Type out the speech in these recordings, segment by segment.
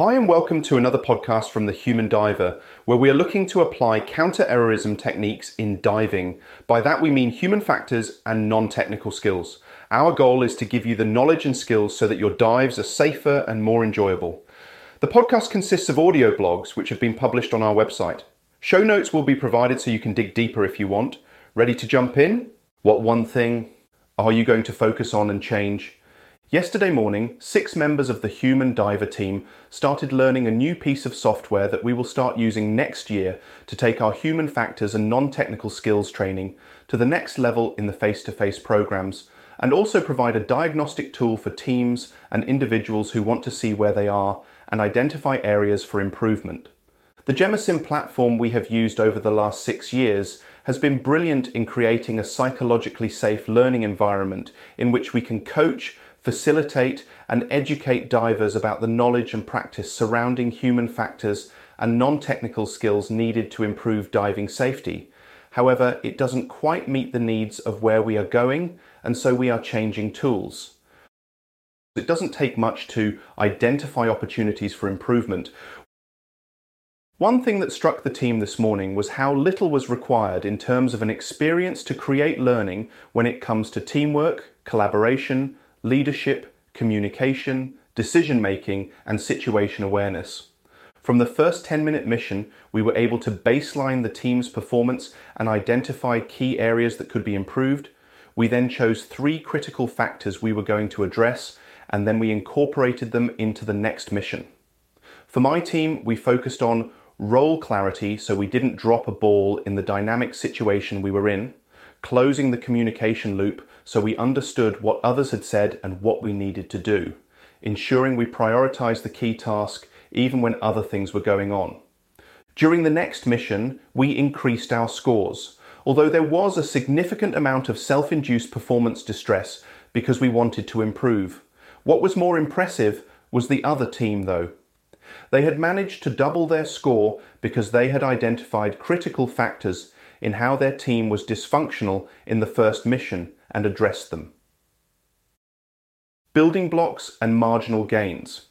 Hi and welcome to another podcast from The Human Diver, where we are looking to apply counter-errorism techniques in diving. By that we mean human factors and non-technical skills. Our goal is to give you the knowledge and skills so that your dives are safer and more enjoyable. The podcast consists of audio blogs which have been published on our website. Show notes will be provided so you can dig deeper if you want. Ready to jump in? What one thing are you going to focus on and change? Yesterday morning, 6 members of the Human Diver team started learning a new piece of software that we will start using next year to take our human factors and non-technical skills training to the next level in the face-to-face programs, and also provide a diagnostic tool for teams and individuals who want to see where they are and identify areas for improvement. The GEMASIM platform we have used over the last 6 years has been brilliant in creating a psychologically safe learning environment in which we can coach, facilitate and educate divers about the knowledge and practice surrounding human factors and non-technical skills needed to improve diving safety. However, it doesn't quite meet the needs of where we are going, and so we are changing tools. It doesn't take much to identify opportunities for improvement. One thing that struck the team this morning was how little was required in terms of an experience to create learning when it comes to teamwork, collaboration, leadership, communication, decision-making, and situation awareness. From the first 10-minute mission, we were able to baseline the team's performance and identify key areas that could be improved. We then chose 3 critical factors we were going to address, and then we incorporated them into the next mission. For my team, we focused on role clarity so we didn't drop a ball in the dynamic situation we were in, closing the communication loop so we understood what others had said and what we needed to do, ensuring we prioritized the key task even when other things were going on. During the next mission, we increased our scores, although there was a significant amount of self-induced performance distress because we wanted to improve. What was more impressive was the other team though. They had managed to double their score because they had identified critical factors in how their team was dysfunctional in the first mission and addressed them. Building blocks and marginal gains.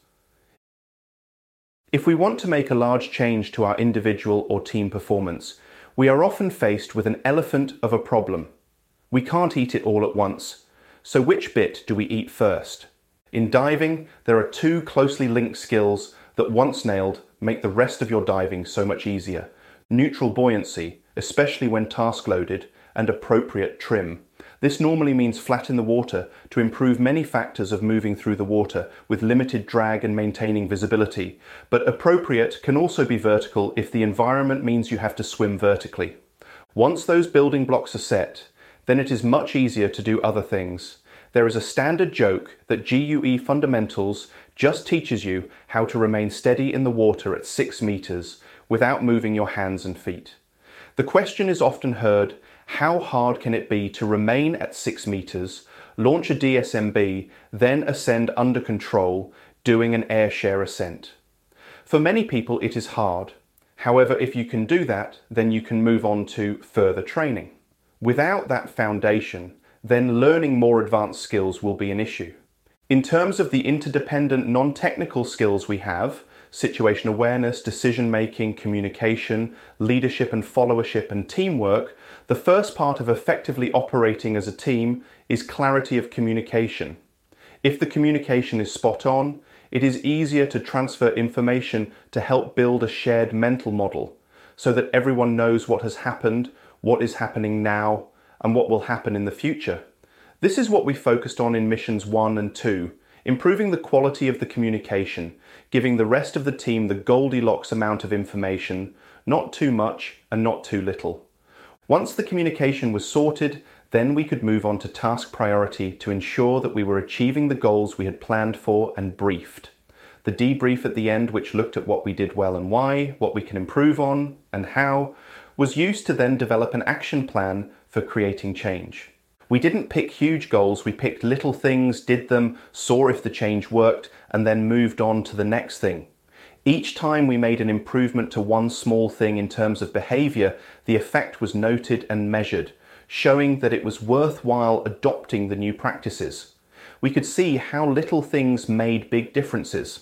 If we want to make a large change to our individual or team performance, we are often faced with an elephant of a problem. We can't eat it all at once, so which bit do we eat first? In diving, there are 2 closely linked skills that once nailed make the rest of your diving so much easier. Neutral buoyancy, especially when task loaded, and appropriate trim. This normally means flat in the water to improve many factors of moving through the water with limited drag and maintaining visibility, but appropriate can also be vertical if the environment means you have to swim vertically. Once those building blocks are set, then it is much easier to do other things. There is a standard joke that GUE Fundamentals just teaches you how to remain steady in the water at 6 meters without moving your hands and feet. The question is often heard, how hard can it be to remain at 6 meters, launch a DSMB, then ascend under control, doing an air share ascent? For many people it is hard. However, if you can do that, then you can move on to further training. Without that foundation, then learning more advanced skills will be an issue. In terms of the interdependent non-technical skills we have, situation awareness, decision-making, communication, leadership and followership and teamwork, the first part of effectively operating as a team is clarity of communication. If the communication is spot on, it is easier to transfer information to help build a shared mental model so that everyone knows what has happened, what is happening now, and what will happen in the future. This is what we focused on in missions 1 and 2, improving the quality of the communication, giving the rest of the team the Goldilocks amount of information, not too much and not too little. Once the communication was sorted, then we could move on to task priority to ensure that we were achieving the goals we had planned for and briefed. The debrief at the end, which looked at what we did well and why, what we can improve on and how, was used to then develop an action plan for creating change. We didn't pick huge goals, we picked little things, did them, saw if the change worked, and then moved on to the next thing. Each time we made an improvement to one small thing in terms of behavior, the effect was noted and measured, showing that it was worthwhile adopting the new practices. We could see how little things made big differences.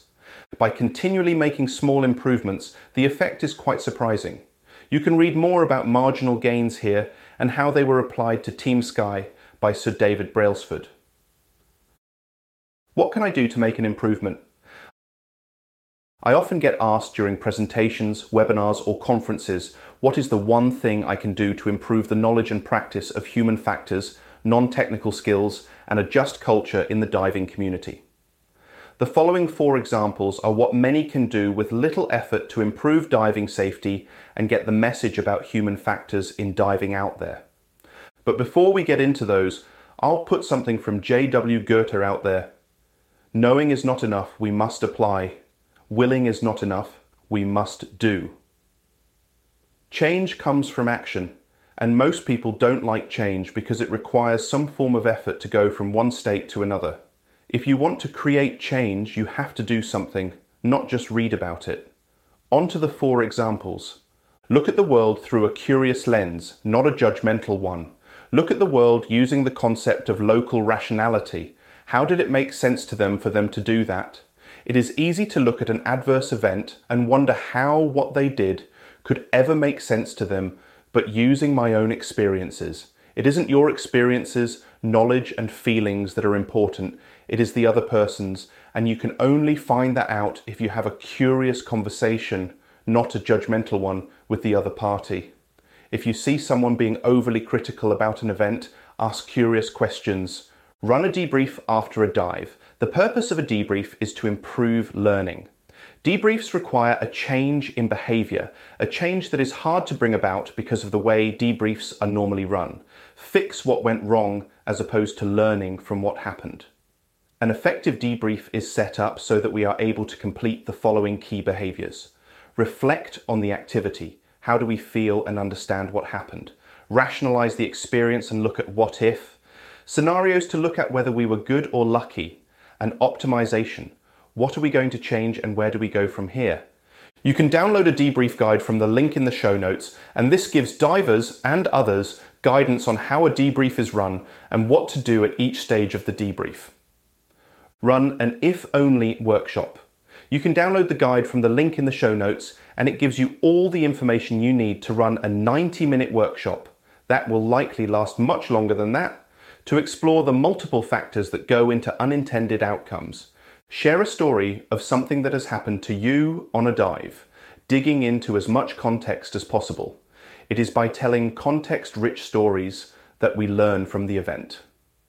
By continually making small improvements, the effect is quite surprising. You can read more about marginal gains here and how they were applied to Team Sky by Sir David Brailsford. What can I do to make an improvement? I often get asked during presentations, webinars, or conferences, what is the one thing I can do to improve the knowledge and practice of human factors, non-technical skills, and a just culture in the diving community? The following 4 examples are what many can do with little effort to improve diving safety and get the message about human factors in diving out there. But before we get into those, I'll put something from J.W. Goethe out there. Knowing is not enough, we must apply. Willing is not enough, we must do. Change comes from action, and most people don't like change because it requires some form of effort to go from one state to another. If you want to create change, you have to do something, not just read about it. On to the 4 examples. Look at the world through a curious lens, not a judgmental one. Look at the world using the concept of local rationality. How did it make sense to them for them to do that? It is easy to look at an adverse event and wonder how what they did could ever make sense to them, but using my own experiences. It isn't your experiences, knowledge, and feelings that are important. It is the other person's, and you can only find that out if you have a curious conversation, not a judgmental one, with the other party. If you see someone being overly critical about an event, ask curious questions. Run a debrief after a dive. The purpose of a debrief is to improve learning. Debriefs require a change in behaviour, a change that is hard to bring about because of the way debriefs are normally run. Fix what went wrong as opposed to learning from what happened. An effective debrief is set up so that we are able to complete the following key behaviours. Reflect on the activity. How do we feel and understand what happened? Rationalise the experience and look at what if. Scenarios to look at whether we were good or lucky. And optimization. What are we going to change and where do we go from here? You can download a debrief guide from the link in the show notes, and this gives divers and others guidance on how a debrief is run and what to do at each stage of the debrief. Run an if-only workshop. You can download the guide from the link in the show notes, and it gives you all the information you need to run a 90-minute workshop. That will likely last much longer than that, to explore the multiple factors that go into unintended outcomes. Share a story of something that has happened to you on a dive, digging into as much context as possible. It is by telling context-rich stories that we learn from the event.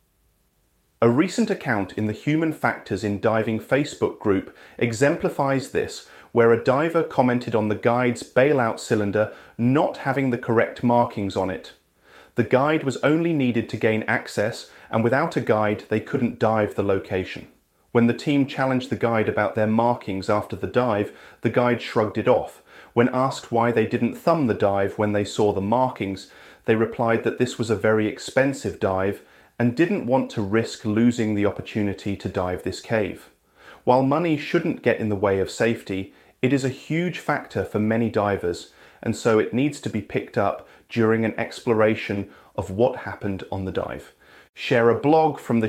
A recent account in the Human Factors in Diving Facebook group exemplifies this, where a diver commented on the guide's bailout cylinder not having the correct markings on it. The guide was only needed to gain access, and without a guide they couldn't dive the location. When the team challenged the guide about their markings after the dive, the guide shrugged it off. When asked why they didn't thumb the dive when they saw the markings, they replied that this was a very expensive dive and didn't want to risk losing the opportunity to dive this cave. While money shouldn't get in the way of safety, it is a huge factor for many divers, and so it needs to be picked up during an exploration of what happened on the dive. Share a blog from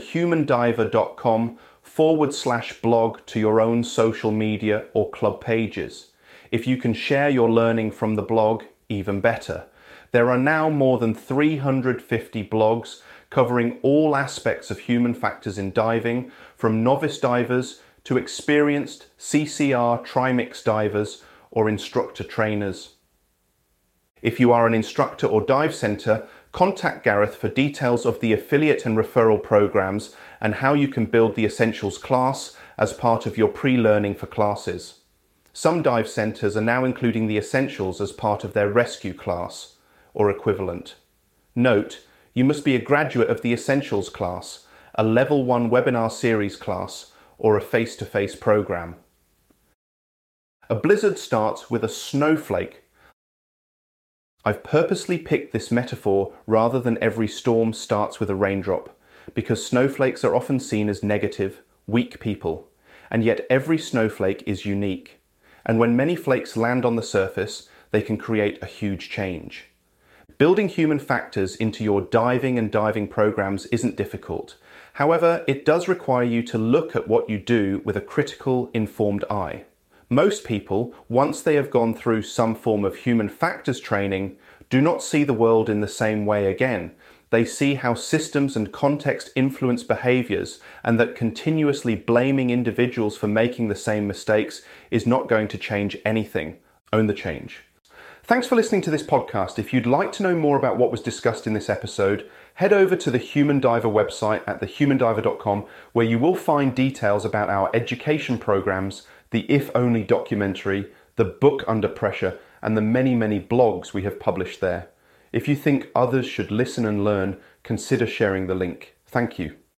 thehumandiver.com/blog to your own social media or club pages. If you can share your learning from the blog, even better. There are now more than 350 blogs covering all aspects of human factors in diving, from novice divers to experienced CCR trimix divers or instructor trainers. If you are an instructor or dive centre, contact Gareth for details of the affiliate and referral programs and how you can build the Essentials class as part of your pre-learning for classes. Some dive centres are now including the Essentials as part of their rescue class or equivalent. Note, you must be a graduate of the Essentials class, a Level 1 webinar series class, or a face-to-face program. A blizzard starts with a snowflake. I've purposely picked this metaphor rather than every storm starts with a raindrop, because snowflakes are often seen as negative, weak people, and yet every snowflake is unique. And when many flakes land on the surface, they can create a huge change. Building human factors into your diving and diving programs isn't difficult. However, it does require you to look at what you do with a critical, informed eye. Most people, once they have gone through some form of human factors training, do not see the world in the same way again. They see how systems and context influence behaviors, and that continuously blaming individuals for making the same mistakes is not going to change anything. Own the change. Thanks for listening to this podcast. If you'd like to know more about what was discussed in this episode, head over to the Human Diver website at thehumandiver.com, where you will find details about our education programs, the If Only documentary, the book Under Pressure, and the many, many blogs we have published there. If you think others should listen and learn, consider sharing the link. Thank you.